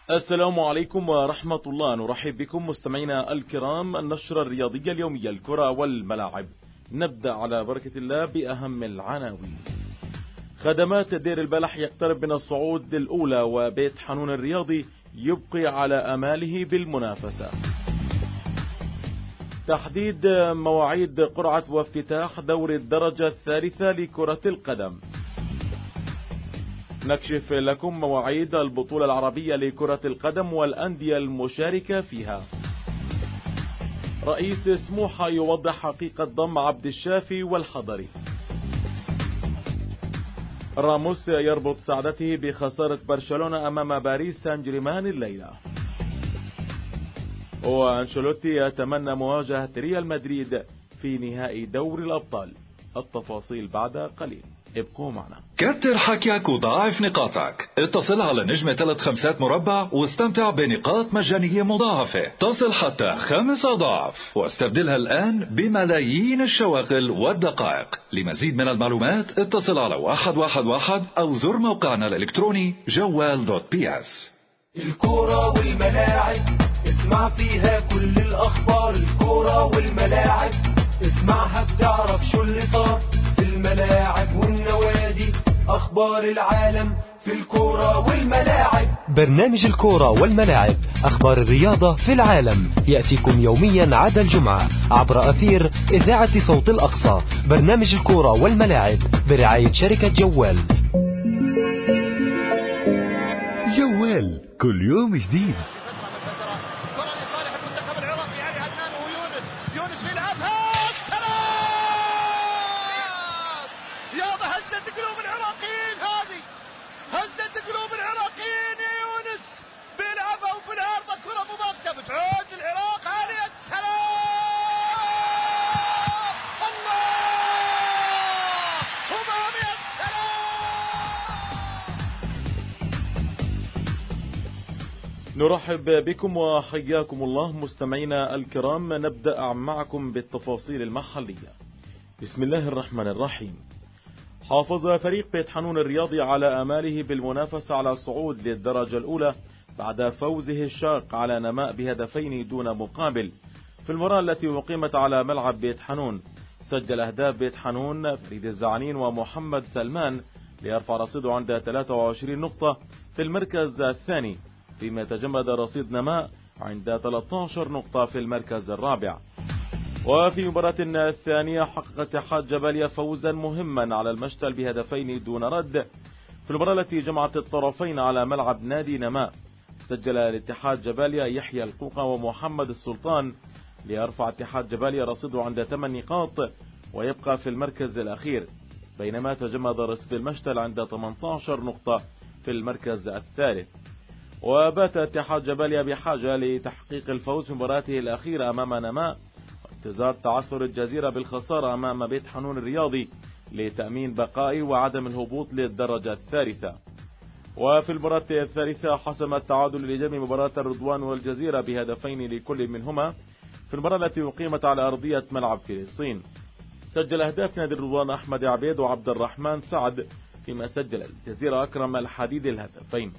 السلام عليكم ورحمة الله. نرحب بكم مستمعينا الكرام. النشرة الرياضية اليومية، الكرة والملاعب. نبدأ على بركة الله بأهم العناوين. خدمات دير البلح يقترب من الصعود الأولى، وبيت حنون الرياضي يبقي على أماله بالمنافسة. تحديد مواعيد قرعة وافتتاح دور الدرجة الثالثة لكرة القدم. نكشف لكم مواعيد البطولة العربية لكرة القدم والأندية المشاركة فيها. رئيس سموحة يوضح حقيقة ضم عبد الشافي والحضري. راموس يربط سعادته بخسارة برشلونة أمام باريس سان جيرمان الليلة. وأنشيلوتي يتمنى مواجهة ريال مدريد في نهائي دوري الأبطال. التفاصيل بعد قليل، ابقوا معنا. كتر حكيك وضاعف نقاطك. اتصل على نجمة 3 مربع واستمتع بنقاط مجانية مضاعفة تصل حتى 5 أضعاف، واستبدلها الآن بملايين الشواغل والدقائق. لمزيد من المعلومات اتصل على 111 أو زر موقعنا الإلكتروني جوال.ps. الكرة والملاعب اسمع فيها كل الأخبار. الكرة والملاعب اسمعها بتعرف شو اللي صار في الملاعب والنوادي. أخبار العالم في الكرة والملاعب. برنامج الكرة والملاعب، أخبار الرياضة في العالم، يأتيكم يوميا عدا الجمعة عبر أثير إذاعة صوت الأقصى. برنامج الكرة والملاعب برعاية شركة جوال. جوال كل يوم جديد. نرحب بكم وحياكم الله مستمعينا الكرام. نبدأ معكم بالتفاصيل المحلية. بسم الله الرحمن الرحيم. حافظ فريق بيت حنون الرياضي على آماله بالمنافسة على الصعود للدرجة الأولى بعد فوزه الشاق على نماء بهدفين دون مقابل في المباراة التي أقيمت على ملعب بيت حنون. سجل أهداف بيت حنون فريد الزعنين ومحمد سلمان ليرفع رصيده عند 23 نقطة في المركز الثاني، فيما يتجمد رصيد نماء عند 13 نقطة في المركز الرابع. وفي مباراة الثانية حقق اتحاد جباليا فوزا مهما على المشتل بهدفين دون رد في المباراة التي جمعت الطرفين على ملعب نادي نماء. سجل الاتحاد جباليا يحيى القوقة ومحمد السلطان ليرفع اتحاد جباليا رصيده عند 8 نقاط ويبقى في المركز الأخير، بينما تجمد رصيد المشتل عند 18 نقطة في المركز الثالث. وبات اتحاد جباليا بحاجة لتحقيق الفوز في مباراته الأخيرة أمام نماء وانتظار تعثر الجزيرة بالخسارة أمام بيت حنون الرياضي لتأمين بقائه وعدم الهبوط للدرجة الثالثة. وفي المباراة الثالثة حسم التعادل الإيجابي مباراة الرضوان والجزيرة بهدفين لكل منهما في المباراة التي أقيمت على أرضية ملعب فلسطين. سجل أهداف نادي الرضوان أحمد عبيد وعبد الرحمن سعد، فيما سجل الجزيرة أكرم الحديد الهدفين.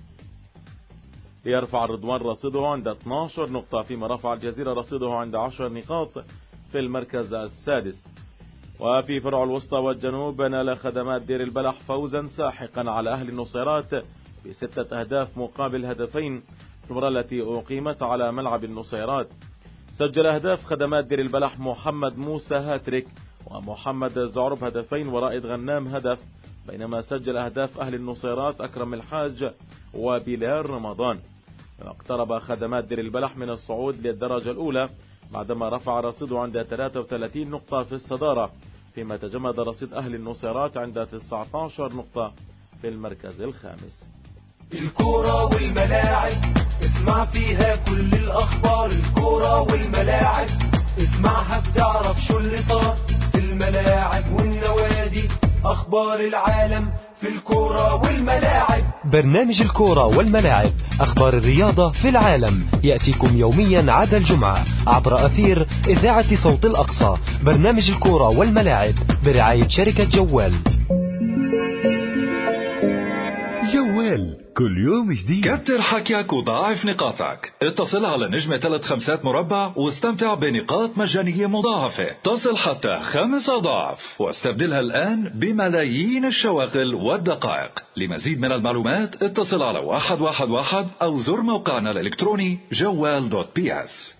ليرفع الرضوان رصيده عند 12 نقطة، فيما رفع الجزيرة رصيده عند 10 نقاط في المركز السادس. وفي فرع الوسطى والجنوب نال خدمات دير البلح فوزا ساحقا على أهل النصيرات ب6 أهداف مقابل هدفين في المباراة التي أقيمت على ملعب النصيرات. سجل أهداف خدمات دير البلح محمد موسى هاتريك ومحمد زعرب هدفين ورائد غنام هدف، بينما سجل أهداف أهل النصيرات أكرم الحاج وبلال رمضان. اقترب خدمات دير البلح من الصعود للدرجة الأولى بعدما رفع رصيده عند 33 نقطة في الصدارة، فيما تجمد رصيد أهل النصيرات عند 19 نقطة في المركز الخامس. الكرة والملاعب اسمع فيها كل الأخبار. الكرة والملاعب اسمعها بتعرف شو اللي صار في الملاعب والنوادي. أخبار العالم في الكرة والملاعب. برنامج الكرة والملاعب، أخبار الرياضة في العالم، يأتيكم يوميا عدا الجمعة عبر أثير إذاعة صوت الأقصى. برنامج الكرة والملاعب برعاية شركة جوال. جوال كل يوم جديد. كتر حكيك وضاعف نقاطك. اتصل على نجمة 3 مربع واستمتع بنقاط مجانية مضاعفة تصل حتى 5 أضعاف، واستبدلها الآن بملايين الشواغل والدقائق. لمزيد من المعلومات اتصل على 111 أو زر موقعنا الإلكتروني جوال.ps.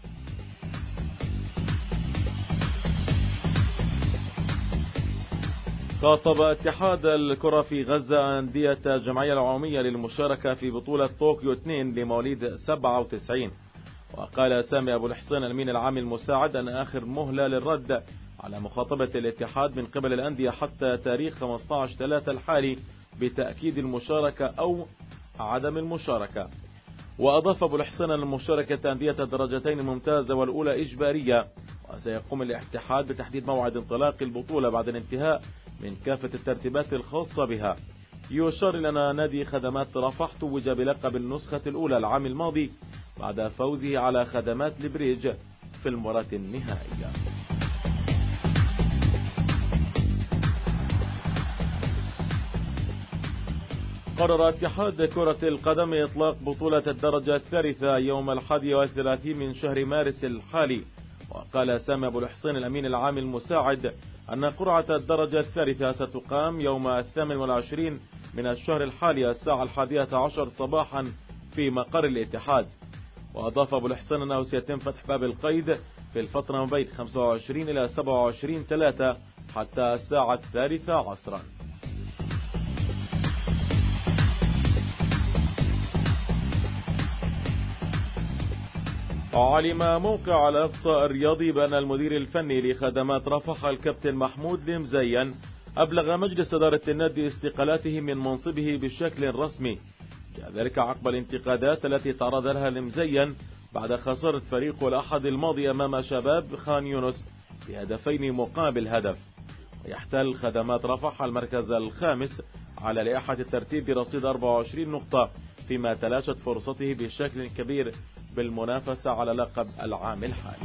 خاطب اتحاد الكرة في غزة أندية الجمعية العمومية للمشاركة في بطولة طوكيو 2 لمواليد 97. وقال سامي أبو الحسين الأمين العام المساعد أن آخر مهلة للرد على مخاطبة الاتحاد من قبل الأندية حتى تاريخ 15/3 الحالي بتأكيد المشاركة أو عدم المشاركة. وأضاف أبو الحسين أن المشاركة أندية الدرجتين الممتازة والأولى إجبارية، وسيقوم الاتحاد بتحديد موعد انطلاق البطولة بعد الانتهاء من كافة الترتيبات الخاصة بها. يشار لنا نادي خدمات رفح توج بلقب النسخة الأولى العام الماضي بعد فوزه على خدمات البريج في المباراة النهائية. قرر اتحاد كرة القدم إطلاق بطولة الدرجة الثالثة يوم 31 من شهر مارس الحالي. وقال سامي أبو الحسين الأمين العام المساعد أن قرعة الدرجة الثالثة ستقام يوم 28 من الشهر الحالي الساعة 11 صباحا في مقر الاتحاد. وأضاف أبو الحسين أنه سيتم فتح باب القيد في الفترة ما بين 25 إلى 27/3 حتى الساعة 3 عصرا. علم موقع الأقصى الرياضي بأن المدير الفني لخدمات رفح الكابتن محمود المزين أبلغ مجلس إدارة النادي استقالته من منصبه بشكل رسمي. جاء ذلك عقب الانتقادات التي تعرض لها المزين بعد خسارة فريقه الأحد الماضي أمام شباب خان يونس ب2 مقابل هدف. ويحتل خدمات رفح المركز الخامس على لائحة الترتيب برصيد 24 نقطة، فيما تلاشت فرصته بشكل كبير بالمنافسة على لقب العام الحالي.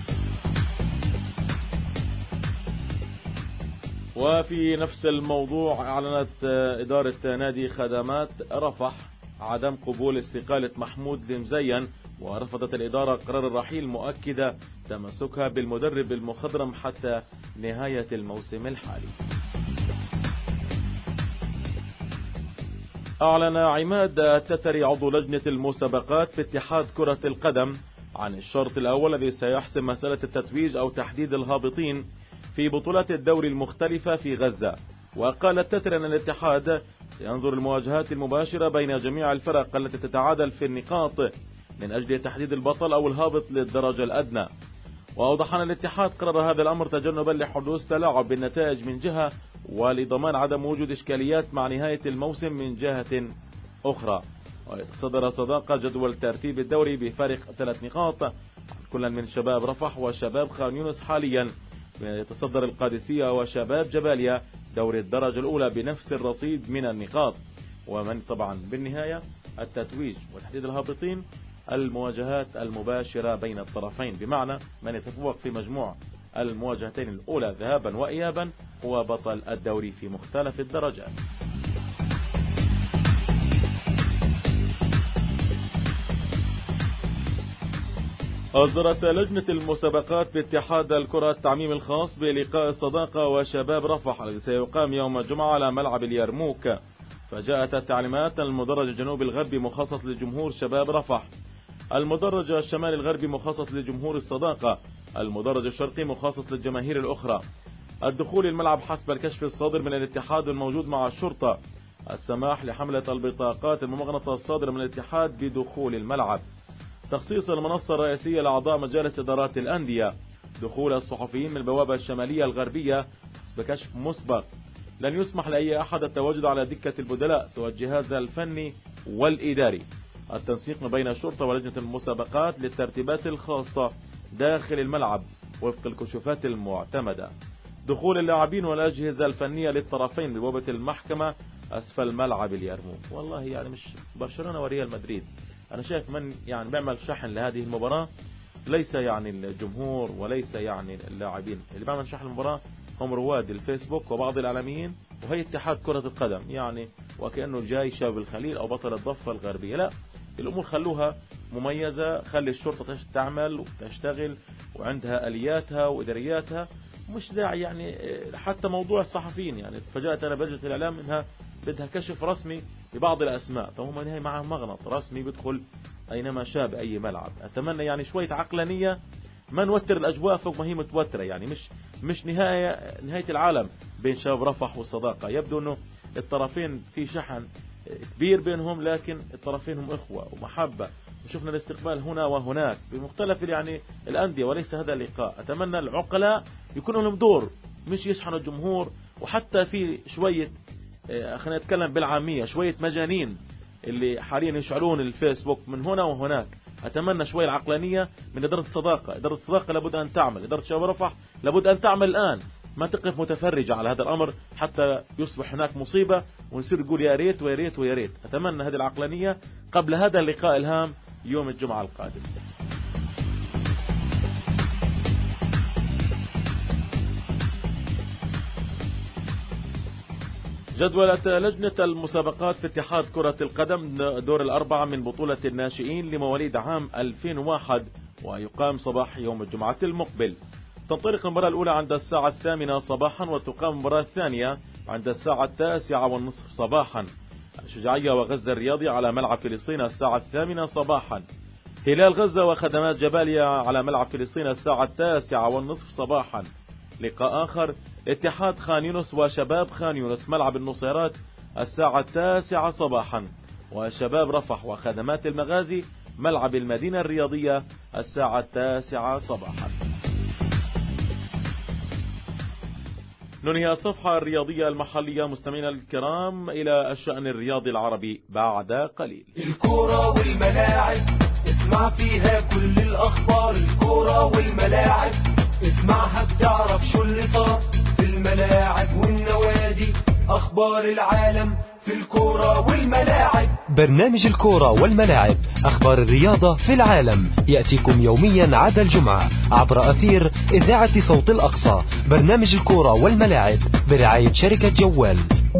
وفي نفس الموضوع أعلنت إدارة نادي خدمات رفح عدم قبول استقالة محمود المزين، ورفضت الإدارة قرار الرحيل مؤكدة تمسكها بالمدرب المخضرم حتى نهاية الموسم الحالي. أعلن عماد التتري عضو لجنة المسابقات في اتحاد كرة القدم عن الشرط الأول الذي سيحسم مسألة التتويج أو تحديد الهابطين في بطولات الدوري المختلفة في غزة. وقال التتري أن الاتحاد سينظر المواجهات المباشرة بين جميع الفرق التي تتعادل في النقاط من أجل تحديد البطل أو الهابط للدرجة الأدنى. وأوضح أن الاتحاد قرر هذا الأمر تجنبا لحدوث تلاعب بالنتائج من جهة، ولضمان عدم وجود إشكاليات مع نهاية الموسم من جهة أخرى. وصدر صداقة جدول ترتيب الدوري بفارق 3 نقاط عن كل من شباب رفح وشباب خان يونس حاليا، يتصدر القادسية وشباب جباليا دوري الدرجة الأولى بنفس الرصيد من النقاط. ومن طبعا بالنهاية التتويج وتحديد الهابطين المواجهات المباشرة بين الطرفين، بمعنى من يتفوق في مجموع المواجهتين الأولى ذهابا وإيابا هو بطل الدوري في مختلف الدرجات. أصدرت لجنة المسابقات باتحاد الكرة التعميم الخاص بلقاء الصداقة وشباب رفح الذي سيقام يوم الجمعة على ملعب اليرموك. فجاءت التعليمات المدرج الجنوب الغربي مخصص لجمهور شباب رفح، المدرج الشمال الغربي مخصص لجمهور الصداقة، المدرج الشرقي مخصص للجماهير الأخرى. الدخول الملعب حسب الكشف الصادر من الاتحاد الموجود مع الشرطة، السماح لحملة البطاقات الممغنطة الصادرة من الاتحاد بدخول الملعب، تخصيص المنصة الرئيسية لأعضاء مجالس إدارات الأندية، دخول الصحفيين من البوابة الشمالية الغربية حسب كشف مسبق. لن يسمح لأي أحد التواجد على دكة البدلاء سوى الجهاز الفني والإداري. التنسيق ما بين الشرطة ولجنة المسابقات للترتيبات الخاصة داخل الملعب وفق الكشوفات المعتمدة. دخول اللاعبين والأجهزة الفنية للطرفين ببوابة المحكمة أسفل ملعب اليرموك. والله يعني مش برشلونة وريال مدريد، أنا شايف من يعني بيعمل شحن لهذه المباراة ليس يعني الجمهور وليس يعني اللاعبين، اللي بيعمل شحن المباراة هم رواد الفيسبوك وبعض الإعلاميين وهي اتحاد كرة القدم يعني، وكأنه جاي شباب الخليل أو بطل الضفة الغربية. لا، الأمور خلوها مميزة، خلي الشرطة تعمل وتشتغل وعندها آلياتها وإدارياتها، مش داعي يعني حتى موضوع الصحفيين. يعني تفاجأت أنا بلجنة الإعلام إنها بدها كشف رسمي ببعض الأسماء، فهم نهاية معهم مغنط رسمي بيدخل أينما شاء بأي ملعب. أتمنى يعني شوية عقلانية، ما نوتر الأجواء فوق ما هي متوترة. يعني مش نهاية العالم بين شباب رفح والصداقة. يبدو أنه الطرفين في شحن كبير بينهم، لكن الطرفين هم إخوة ومحبة، وشفنا الاستقبال هنا وهناك بمختلف يعني الأندية، وليس هذا اللقاء. أتمنى العقلاء يكون لهم دور، مش يشحنوا الجمهور. وحتى في شوية خلينا نتكلم بالعامية، شوية مجانين اللي حاليا يشعلون الفيسبوك من هنا وهناك. أتمنى شوية العقلانية من إدارة الصداقة. إدارة الصداقة لابد أن تعمل، إدارة شباب رفح لابد أن تعمل الآن، ما تقف متفرجة على هذا الأمر حتى يصبح هناك مصيبة ونصير نقول يا ريت ويا ريت ويا ريت. أتمنى هذه العقلانية قبل هذا اللقاء الهام يوم الجمعة القادم. جدولة لجنة المسابقات في اتحاد كرة القدم دور الأربعة من بطولة الناشئين لمواليد عام 2001 ويقام صباح يوم الجمعة المقبل. تنطلق المباراة الأولى عند الساعة 8 صباحا، وتقام المباراة الثانية عند الساعة 9:30 صباحا. الشجاعية وغزة الرياضي على ملعب فلسطين الساعة 8 صباحا. هلال غزة وخدمات جباليا على ملعب فلسطين الساعة 9:30 صباحا. لقاء آخر اتحاد خان يونس وشباب خان يونس ملعب النصيرات الساعة 9 صباحا. وشباب رفح وخدمات المغازي ملعب المدينة الرياضية الساعة 9 صباحا. ننهي الصفحة الرياضية المحلية مستمعينا الكرام إلى الشأن الرياضي العربي بعد قليل. الكرة والملاعب اسمع فيها كل الأخبار، الكرة والملاعب اسمعها بتعرف شو اللي صار في الملاعب والنوادي، أخبار العالم في الكرة والملاعب. برنامج الكرة والملاعب، أخبار الرياضة في العالم، يأتيكم يوميا عدا الجمعة عبر أثير إذاعة صوت الأقصى. برنامج الكرة والملاعب برعاية شركة جوال.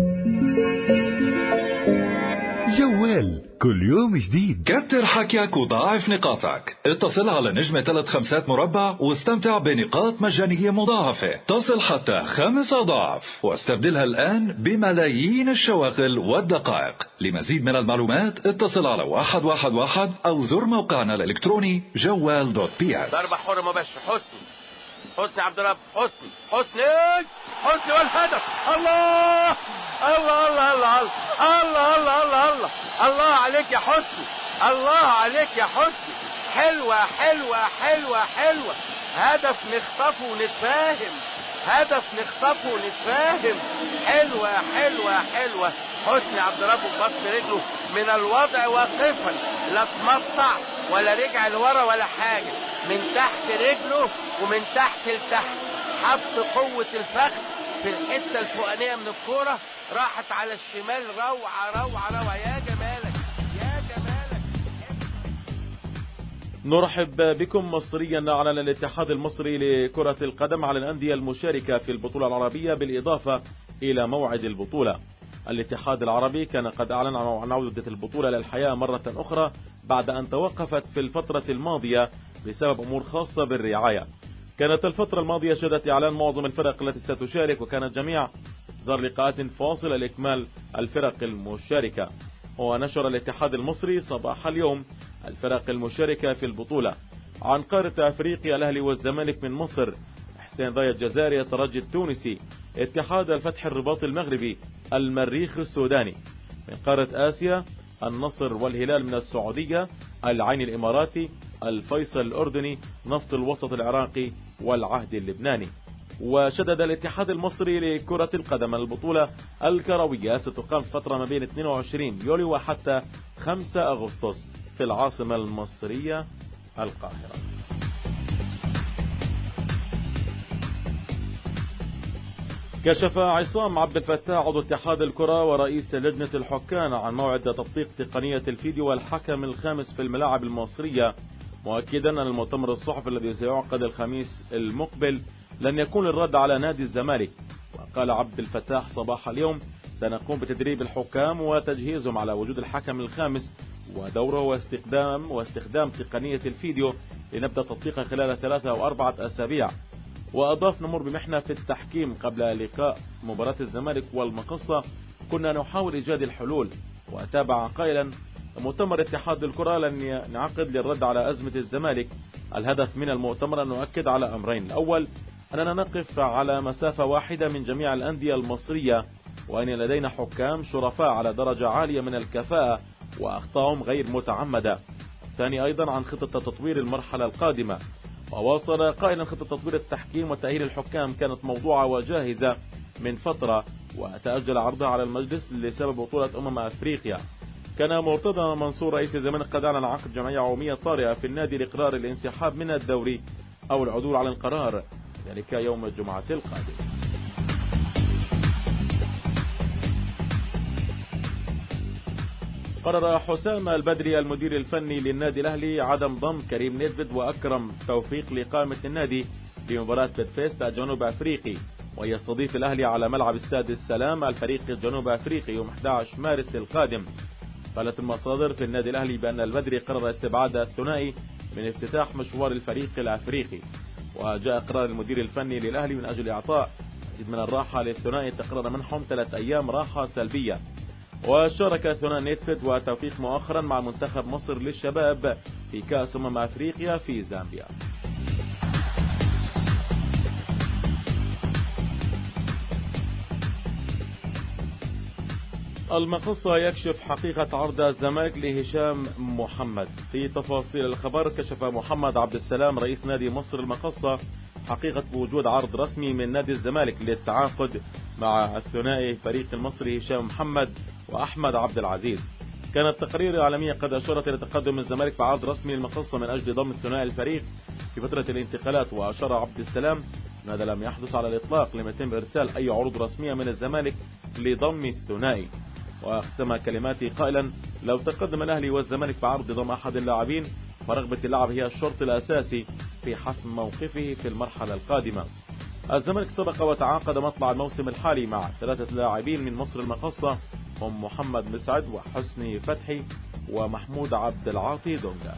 جوال كل يوم جديد. كتر حكيك وضاعف نقاطك. اتصل على نجمة 3 مربع واستمتع بنقاط مجانية مضاعفة تصل حتى 5 أضعاف، واستبدلها الآن بملايين الشواغل والدقائق. لمزيد من المعلومات اتصل على 111 أو زر موقعنا الإلكتروني جوال.ps. ضربة حرة مباشرة. حسني عبد الرب، حسني والهدف. الله الله الله الله الله الله الله الله الله عليك يا حسني، الله عليك يا حسني. حلوة حلوة حلوة حلوة، هدف نخطفه ونتفاهم، هدف نخطفه ونتفاهم. حلوة حلوة حلوة. حسني عبد الرب ببطن رجله من الوضع واقفا، لا تمطع ولا رجع لورا ولا حاجة، من تحت رجله ومن تحت لتحت، حط قوة الفخذ في الحتة الفوقانية من الكورة، راحت على الشمال. روعة روعة روعة، يا جمالك يا جمالك. نرحب بكم مصريا. أعلن الاتحاد المصري لكرة القدم على الأندية المشاركة في البطولة العربية بالإضافة إلى موعد البطولة. الاتحاد العربي كان قد أعلن عن عودة البطولة للحياة مرة أخرى بعد أن توقفت في الفترة الماضية بسبب أمور خاصة بالرعاية. كانت الفترة الماضية شهدت إعلان معظم الفرق التي ستشارك، وكانت جميع انتظار لقاءات فاصلة لإكمال الفرق المشاركة. ونشر الاتحاد المصري صباح اليوم الفرق المشاركة في البطولة عن قارة أفريقيا: الأهلي والزمالك من مصر، حسين ضايا الجزائري، الترجي التونسي، اتحاد الفتح الرباط المغربي، المريخ السوداني. من قارة آسيا: النصر والهلال من السعودية، العين الإماراتي، الفيصل الأردني، نفط الوسط العراقي، والعهد اللبناني. وشدد الاتحاد المصري لكرة القدم البطولة الكروية ستقام فترة ما بين 22 يوليو وحتى 5 أغسطس في العاصمة المصرية القاهرة. كشف عصام عبد الفتاح عضو اتحاد الكرة ورئيس لجنة الحكام عن موعد تطبيق تقنية الفيديو والحكم الخامس في الملاعب المصرية، مؤكدا أن المؤتمر الصحفي الذي سيعقد الخميس المقبل لن يكون الرد على نادي الزمالك. وقال عبد الفتاح صباح اليوم: سنقوم بتدريب الحكام وتجهيزهم على وجود الحكم الخامس ودوره واستخدام تقنية الفيديو لنبدأ تطبيقها خلال 3 أو 4 أسابيع. وأضاف: نمر بمحنة في التحكيم قبل لقاء مباراة الزمالك والمقصة، كنا نحاول إيجاد الحلول. وتابع قائلا: مؤتمر اتحاد الكرة لن ينعقد للرد على أزمة الزمالك. الهدف من المؤتمر أن نؤكد على أمرين: الأول أننا نقف على مسافة واحدة من جميع الأندية المصرية، وأن لدينا حكام شرفاء على درجة عالية من الكفاءة وأخطائهم غير متعمدة. الثاني أيضا عن خطة تطوير المرحلة القادمة. وواصل قائلا: خطة تطوير التحكيم وتأهيل الحكام كانت موضوعة وجاهزة من فترة، وتأجل عرضها على المجلس لسبب بطولة أفريقيا. كان مرتضى منصور رئيس الزمالك قد أعلن عقد جمعية عمومية طارئة في النادي لإقرار الانسحاب من الدوري أو العدول على القرار، ذلك يوم الجمعة القادم. قرر حسام البدري المدير الفني للنادي الأهلي عدم ضم كريم نيدفيد وأكرم توفيق لقائمة النادي لمباراة بيدفيست الجنوب أفريقي، ويستضيف الأهلي على ملعب استاد السلام الفريق الجنوب أفريقي يوم 11 مارس القادم. قالت المصادر في النادي الأهلي بأن البدري قرر استبعاد الثنائي من افتتاح مشوار الفريق الأفريقي، وجاء قرار المدير الفني للأهلي من أجل إعطاء مزيد من الراحة للثنائي تقرر منحهم 3 أيام راحة سلبية. وشارك ثنائي نيدفيد وتوفيق مؤخرا مع منتخب مصر للشباب في كأس أفريقيا في زامبيا. المقصة يكشف حقيقة عرض الزمالك لهشام محمد. في تفاصيل الخبر، كشف محمد عبد السلام رئيس نادي مصر المقصة حقيقة وجود عرض رسمي من نادي الزمالك للتعاقد مع الثنائي فريق المصري هشام محمد وأحمد عبد العزيز. كانت تقارير إعلامية قد أشارت إلى تقدم الزمالك بعرض رسمي للمقصة من أجل ضم الثنائي الفريق في فترة الانتقالات، وأشار عبد السلام أن هذا لم يحدث على الإطلاق، لم يتم إرسال أي عروض رسمية من الزمالك لضم الثنائي. واختم كلماتي قائلا: لو تقدم الأهلي والزمالك بعرض ضم أحد اللاعبين فرغبة اللاعب هي الشرط الأساسي في حسم موقفه في المرحلة القادمة. الزمالك سبق وتعاقد مطلع الموسم الحالي مع 3 لاعبين من مصر المقصة هم محمد مسعد وحسني فتحي ومحمود عبد العاطي دونجا.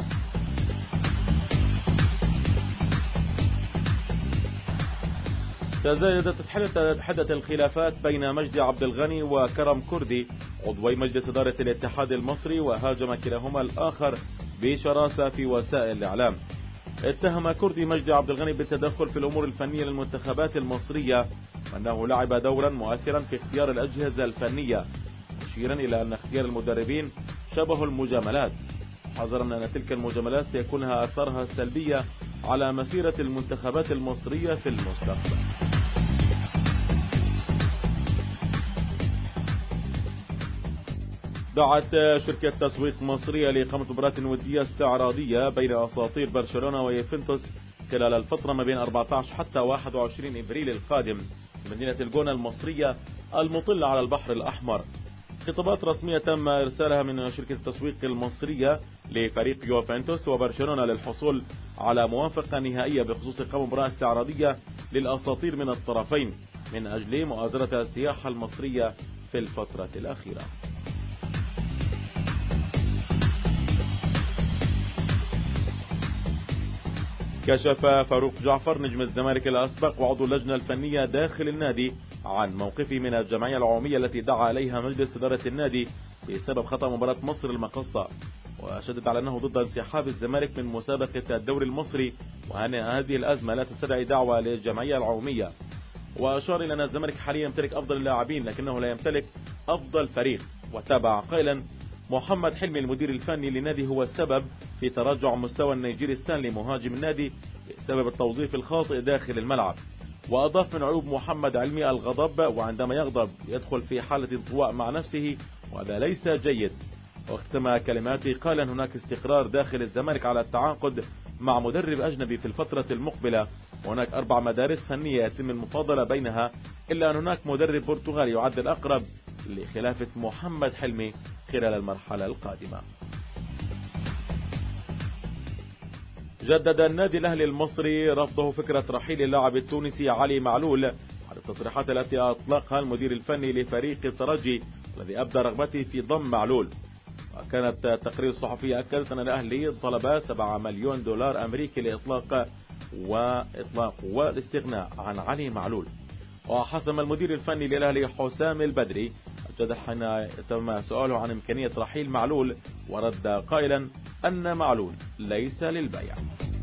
تزايدت حدة الخلافات بين مجدي عبد الغني وكرم كردي عضوي مجلس إدارة الاتحاد المصري، وهاجم كلاهما الآخر بشراسة في وسائل الإعلام. اتهم كردي مجدي عبد الغني بالتدخل في الأمور الفنية للمنتخبات المصرية، وأنه لعب دورا مؤثرا في اختيار الأجهزة الفنية، مشيرا إلى أن اختيار المدربين شبه المجاملات، حذرا أن تلك المجاملات سيكون لها أثارها السلبية على مسيرة المنتخبات المصرية في المستقبل. دعت شركة تسويق مصرية لإقامة مباراة ودية استعراضية بين أساطير برشلونة ويوفنتوس خلال الفترة ما بين 14 حتى 21 إبريل القادم في مدينة الجونة المصرية المطلة على البحر الأحمر. خطابات رسمية تم إرسالها من شركة التسويق المصرية لفريق يوفنتوس وبرشلونة للحصول على موافقة نهائية بخصوص إقامة مباراة استعراضية للأساطير من الطرفين من أجل مؤازرة السياحة المصرية في الفترة الأخيرة. كشف فاروق جعفر نجم الزمالك الأسبق وعضو اللجنة الفنية داخل النادي عن موقفه من الجمعية العمومية التي دعا إليها مجلس إدارة النادي بسبب خطأ مباراة مصر المقصة، وشدد على أنه ضد انسحاب الزمالك من مسابقة الدوري المصري، وأن هذه الأزمة لا تستدعي دعوة للجمعية العمومية. وأشار إلى أن الزمالك حاليا يمتلك أفضل اللاعبين لكنه لا يمتلك أفضل فريق، وتابع قائلا: محمد حلمي المدير الفني للنادي هو السبب في تراجع مستوى النيجيري ستانلي مهاجم النادي بسبب التوظيف الخاطئ داخل الملعب. وأضاف: من عيوب محمد علمي الغضب، وعندما يغضب يدخل في حالة انطواء مع نفسه وهذا ليس جيد. واختم كلماته قال: هناك استقرار داخل الزمالك على التعاقد مع مدرب أجنبي في الفترة المقبلة، وهناك 4 مدارس فنية يتم المفاضلة بينها، إلا أن هناك مدرب برتغالي يعد الأقرب لخلافة محمد حلمي خلال المرحلة القادمة. جدد النادي الأهلي المصري رفضه فكرة رحيل اللاعب التونسي علي معلول على التصريحات التي أطلقها المدير الفني لفريق الترجي الذي أبدى رغبته في ضم معلول. وكانت التقرير الصحفي أكدت أن الأهلي طلب 7 مليون دولار أمريكي لإطلاق والاستغناء عن علي معلول. وحسم المدير الفني للأهلي حسام البدري الجدل حين تم سؤاله عن إمكانية رحيل معلول، ورد قائلا أن معلول ليس للبيع.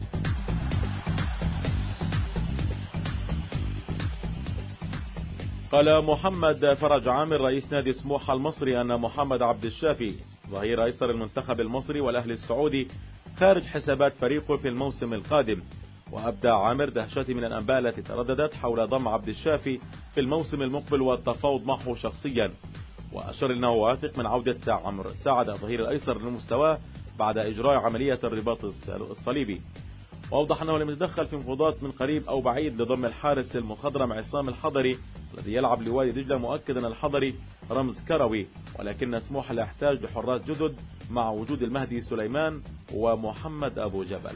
قال محمد فرج عامر رئيس نادي سموحة المصري أن محمد عبد الشافي ظهير أيسر المنتخب المصري والأهلي السعودي خارج حسابات فريقه في الموسم القادم. وأبدى عامر دهشته من الأنباء التي ترددت حول ضم عبد الشافي في الموسم المقبل والتفاوض معه شخصيا، وأشار أنه واثق من عودة عمرو سعد الظهير الأيسر لمستواه بعد إجراء عملية الرباط الصليبي. وأوضح أنه لم يتدخل في مفاوضات من قريب أو بعيد لضم الحارس المخضرم عصام الحضري الذي يلعب لوادي دجلة، مؤكدا أن الحضري رمز كروي، ولكن سموحة لا يحتاج لحراس جدد مع وجود المهدي سليمان ومحمد أبو جبل.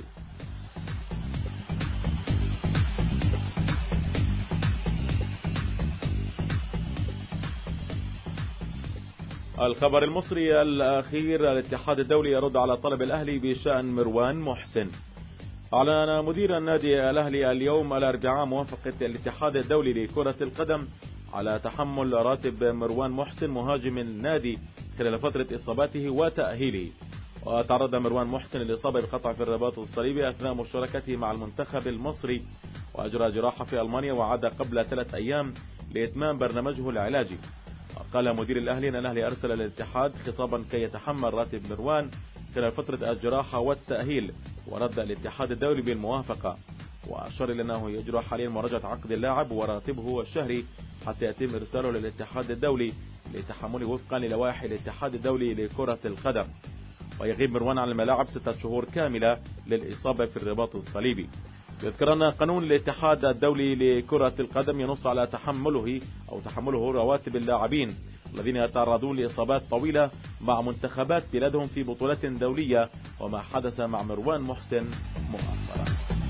الخبر المصري الأخير: الاتحاد الدولي يرد على طلب الأهلي بشأن مروان محسن. أعلن مدير النادي الأهلي اليوم الأربعاء موافقة الاتحاد الدولي لكرة القدم على تحمل راتب مروان محسن مهاجم النادي خلال فترة إصابته وتأهيله. وتعرض مروان محسن للإصابة بقطع في الرباط الصليبي أثناء مشاركته مع المنتخب المصري، وأجرى جراحة في ألمانيا وعاد قبل 3 أيام لإتمام برنامجه العلاجي. قال مدير الأهلي أن الأهلي أرسل للاتحاد خطابا كي يتحمل راتب مروان خلال فترة الجراحة والتأهيل، ورد الاتحاد الدولي بالموافقة، وأشار إلى أنه يجرى حاليا مراجعة عقد اللاعب وراتبه الشهري حتى يتم إرساله للاتحاد الدولي لتحمله وفقا للوائح الاتحاد الدولي لكرة القدم. ويغيب مروان عن الملاعب 6 شهور كاملة للإصابة في الرباط الصليبي. يذكر أن قانون الاتحاد الدولي لكرة القدم ينص على تحمله رواتب اللاعبين الذين يتعرضون لإصابات طويلة مع منتخبات بلادهم في بطولات دولية، وما حدث مع مروان محسن مؤخرا.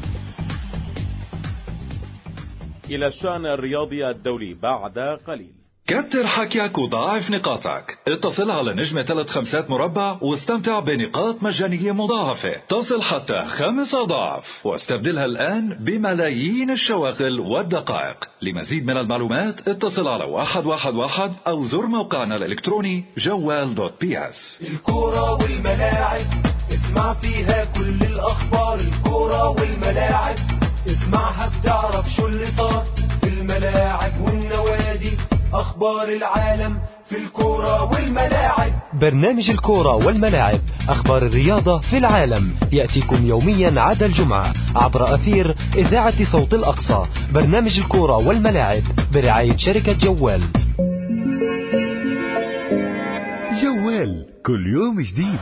إلى الشأن الرياضي الدولي بعد قليل. كتر حكيك وضاعف نقاطك. اتصل على نجمة 3 مربع واستمتع بنقاط مجانية مضاعفة تصل حتى 5 أضعاف، واستبدلها الآن بملايين الشواغل والدقائق. لمزيد من المعلومات اتصل على 111 أو زر موقعنا الإلكتروني جوال.ps. الكورة والملاعب اسمع فيها كل الأخبار. الكورة والملاعب اسمعها بتعرف شو اللي صار في الملاعب والنوادي. أخبار العالم في الكورة والملاعب. برنامج الكورة والملاعب، أخبار الرياضة في العالم، يأتيكم يوميا عدا الجمعة عبر أثير إذاعة صوت الأقصى. برنامج الكورة والملاعب برعاية شركة جوال. جوال كل يوم جديد.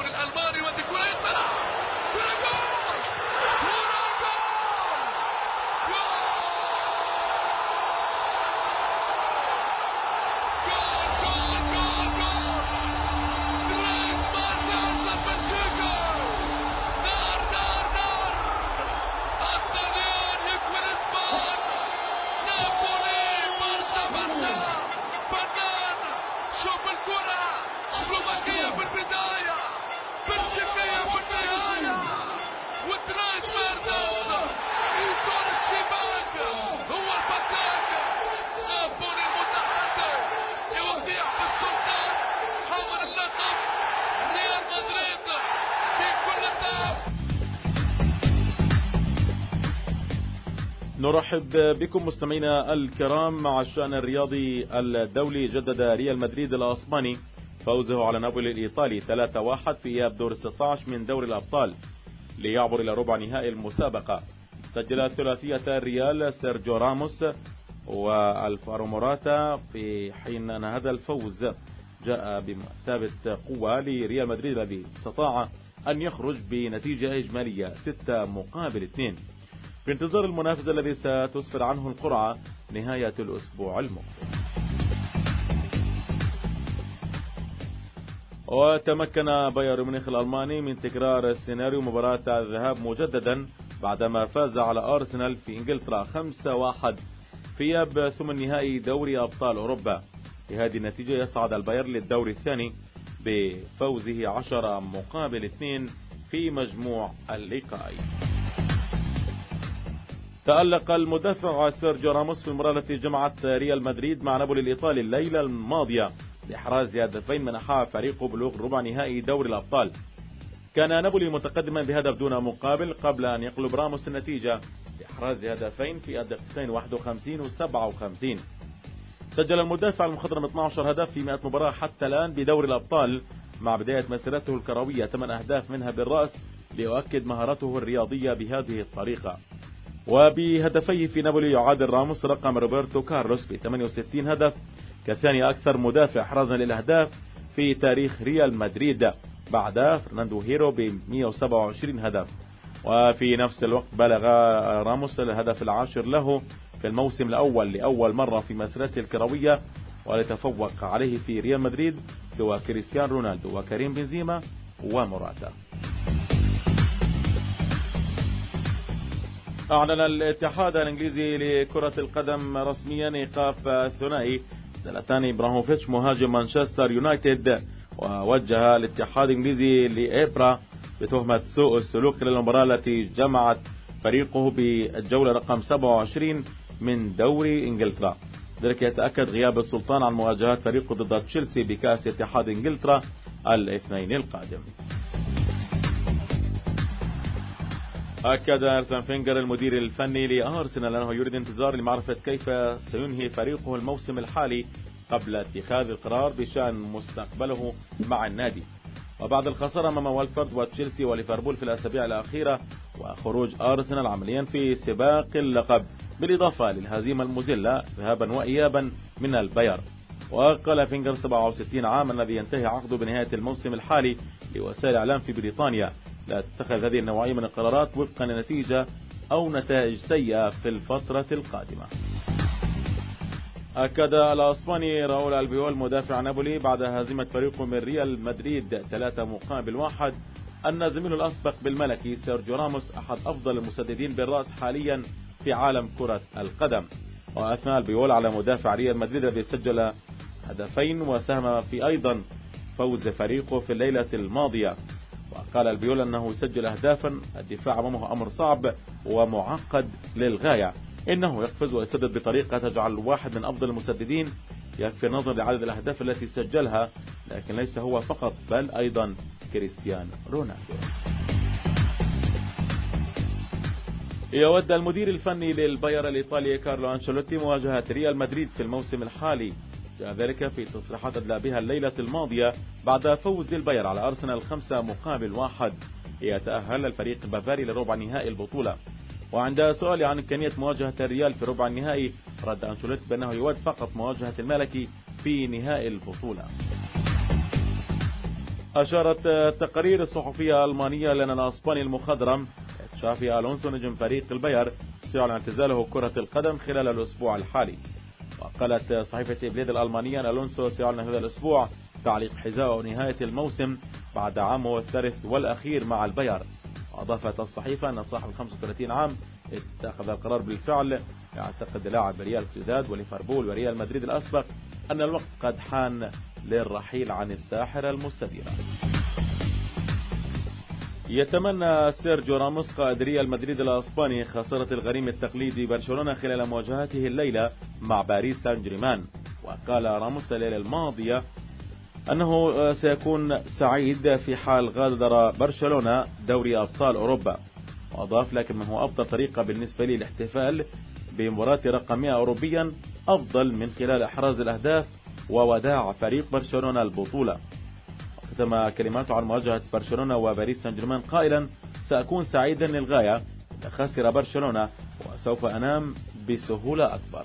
نرحب بكم مستمعينا الكرام مع الشأن الرياضي الدولي. جدد ريال مدريد الأسباني فوزه على نابولي الإيطالي 3-1 في إياب دور 16 من دوري الأبطال ليعبر إلى ربع نهائي المسابقة. سجل ثلاثية الريال سيرجيو راموس والفارو موراتا، في حين أن هذا الفوز جاء بمثابة قوة لريال مدريد الذي استطاع أن يخرج بنتيجة إجمالية 6-2 في انتظار المنافس الذي ستسفر عنه القرعة نهاية الأسبوع المقبل. وتمكن بايرن ميونخ الألماني من تكرار سيناريو مباراة الذهاب مجددا بعدما فاز على أرسنال في إنجلترا 5-1 في إياب ثمن نهائي دوري أبطال أوروبا. بهذه النتيجة يصعد البايرن للدور الثاني بفوزه 10-2 في مجموع اللقاء. تألق المدافع سيرجيو راموس في المباراة التي جمعت ريال مدريد مع نابولي الإيطالي الليلة الماضية لإحراز هدفين منحا فريقه بلوغ ربع نهائي دوري الأبطال. كان نابولي متقدما بهدف دون مقابل قبل أن يقلب راموس النتيجة لإحراز هدفين في الدقيقتين 51 و 57. سجل المدافع المخضرم 12 هدف في 100 مباراة حتى الآن بدوري الأبطال، مع بداية مسيرته الكروية 8 أهداف منها بالرأس، ليؤكد مهارته الرياضية بهذه الطريقة. وبهدفيه في نابولي يعادل راموس رقم روبرتو كارلوس ب 68 هدف كثاني أكثر مدافع إحرازا للأهداف في تاريخ ريال مدريد بعد فرناندو هيرو ب 127 هدف. وفي نفس الوقت بلغ راموس الهدف العاشر له في الموسم الأول لأول مرة في مسيرته الكروية، ولتفوق عليه في ريال مدريد سوى كريستيانو رونالدو وكريم بنزيما وموراتا. أعلن الاتحاد الإنجليزي لكرة القدم رسميا إيقاف الثنائي زلاتان إبراهيموفيتش مهاجم مانشستر يونايتد، ووجه الاتحاد الإنجليزي لإبرا بتهمة سوء السلوك خلال المباراة التي جمعت فريقه بالجولة رقم 27 من دوري إنجلترا. ذلك يتأكد غياب السلطان عن مواجهات فريقه ضد تشيلسي بكأس اتحاد إنجلترا الاثنين القادم. أكد أرسن فينجر المدير الفني لأرسنال أنه يريد انتظار لمعرفة كيف سينهي فريقه الموسم الحالي قبل اتخاذ القرار بشأن مستقبله مع النادي. وبعد الخسارة أمام والفورد وتشيلسي وليفربول في الأسابيع الأخيرة، وخروج أرسنال عمليا في سباق اللقب، بالإضافة للهزيمة المذلة ذهابا وإيابا من البايرن. وقال فينجر 67 عاما الذي ينتهي عقده بنهاية الموسم الحالي لوسائل الإعلام في بريطانيا لا تتخذ هذه النوعية من القرارات وفقا لنتيجة أو نتائج سيئة في الفترة القادمة. أكد الأسباني راؤول البيول مدافع نابولي بعد هزيمة فريقه من ريال مدريد 3-1 أن زميله الأسبق بالملكي سيرجيو راموس أحد أفضل المسددين بالرأس حاليا في عالم كرة القدم. وأثنى البيول على مدافع ريال مدريد الذي سجل هدفين وساهم في أيضا فوز فريقه في الليلة الماضية. وقال البيول أنه يسجل أهدافا، الدفاع أمامه أمر صعب ومعقد للغاية، إنه يقفز ويسدد بطريقة تجعل واحد من أفضل المسددين، يكفي النظر لعدد الأهداف التي سجلها، لكن ليس هو فقط بل أيضا كريستيانو رونالدو. يود المدير الفني للبايرن الإيطالي كارلو أنشيلوتي مواجهة ريال مدريد في الموسم الحالي، جاء ذلك في تصريحات أدلى بها الليلة الماضية بعد فوز البايرن على أرسنال 5-1 ليتأهل الفريق البافاري لربع نهائي البطولة. وعند سؤال عن إمكانية مواجهة الريال في ربع النهائي، رد أنشيلوتي بأنه يود فقط مواجهة الملكي في نهائي البطولة. أشارت التقارير الصحفية الألمانية لأن الأسباني المخضرم تشافي ألونسو نجم فريق البايرن سيعلن اعتزاله كرة القدم خلال الأسبوع الحالي. وقالت صحيفة بليد الألمانية أن ألونسو سيعلن هذا الأسبوع تعليق حذاءه نهاية الموسم بعد عامه الثالث والأخير مع البايرن. وأضافت الصحيفة أن صاحب 35 عام اتخذ القرار بالفعل. يعتقد لاعب ريال سوسيداد وليفربول وريال مدريد الأسبق أن الوقت قد حان للرحيل عن الساحرة المستديرة. يتمنى سيرجيو راموس قائد ريال مدريد الأسباني خسارة الغريم التقليدي برشلونة خلال مواجهته الليلة مع باريس سان جيرمان. وقال راموس الليلة الماضية أنه سيكون سعيد في حال غادر برشلونة دوري أبطال أوروبا. وأضاف لكن ما هو أفضل طريقة بالنسبة لي الاحتفال بمباراة رقم 100 أوروبيا أفضل من خلال إحراز الأهداف ووداع فريق برشلونة البطولة. ختم كلماته عن مواجهة برشلونة وباريس سان جيرمان قائلا سأكون سعيدا للغاية إذا خسر برشلونة وسوف أنام بسهولة أكبر.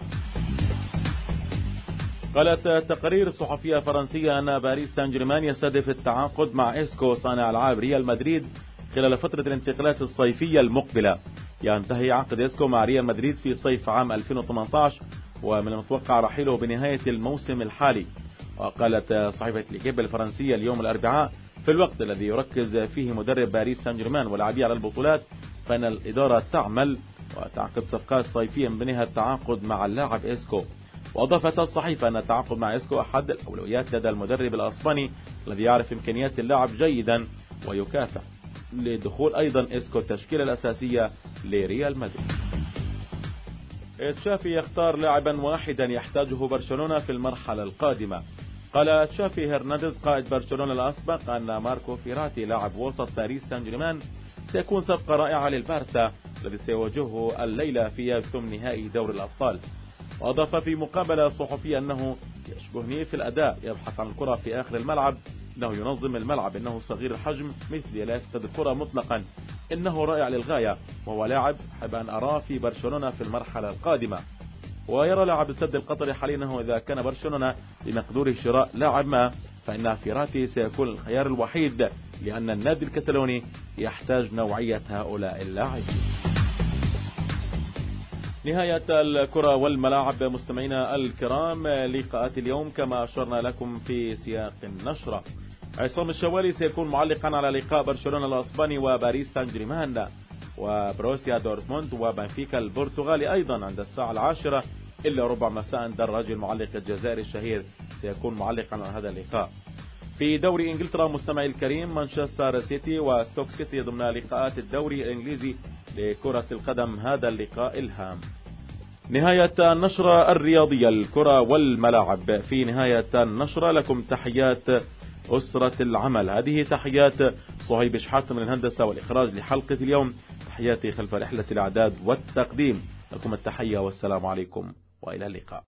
قالت التقارير الصحفية الفرنسية أن باريس سان جيرمان يستهدف التعاقد مع إسكو صانع ألعاب ريال مدريد خلال فترة الانتقالات الصيفية المقبلة. ينتهي عقد إسكو مع ريال مدريد في صيف عام 2018 ومن المتوقع رحيله بنهاية الموسم الحالي. وقالت صحيفة ليكيب الفرنسية اليوم الأربعاء في الوقت الذي يركز فيه مدرب باريس سان جيرمان ولاعبيه على البطولات، فإن الإدارة تعمل وتعقد صفقات صيفية من بينها التعاقد مع اللاعب إسكو. وأضافت الصحيفة أن التعاقد مع إسكو أحد الأولويات لدى المدرب الأسباني الذي يعرف إمكانيات اللاعب جيدا ويكافح لدخول أيضا إسكو التشكيلة الأساسية لريال مدريد. تشافي يختار لاعبا واحدا يحتاجه برشلونة في المرحلة القادمة. قال تشافي هرنانديز قائد برشلونة الأسبق أن ماركو فيراتي لاعب وسط باريس سان جيرمان سيكون صفقة رائعة للبارسا الذي سيواجهه الليلة في ثمن نهائي دوري الأبطال. وأضاف في مقابلة صحفية أنه يشبهني في الأداء، يبحث عن الكرة في آخر الملعب، إنه ينظم الملعب، إنه صغير الحجم مثلي لا يفقد الكرة مطلقا، إنه رائع للغاية، وهو لاعب أحب أن أراه في برشلونة في المرحلة القادمة. ويرى لاعب السد القطري حاليا أنه إذا كان برشلونة بمقدوره شراء لاعب ما فإن فيراتي سيكون الخيار الوحيد، لأن النادي الكتالوني يحتاج نوعية هؤلاء اللاعبين. نهاية الكرة والملاعب مستمعينا الكرام، لقاءات اليوم كما أشرنا لكم في سياق النشرة. عصام الشوالي سيكون معلقا على لقاء برشلونة الأسباني وباريس سان جيرمان، وبروسيا دورتموند وبنفيكا البرتغالي أيضا عند الساعة 10 إلا ربع مساء. دراج المعلق الجزائري الشهير سيكون معلقا على هذا اللقاء. في دوري إنجلترا مستمعي الكريم، مانشستر سيتي وستوك سيتي ضمن لقاءات الدوري الإنجليزي لكرة القدم، هذا اللقاء الهام. نهاية النشرة الرياضية الكرة والملاعب. في نهاية النشرة لكم تحيات أسرة العمل. هذه تحيات صهيب شحات من الهندسة والإخراج لحلقة اليوم. تحياتي خلف رحلة الإعداد والتقديم. لكم التحية والسلام عليكم وإلى اللقاء.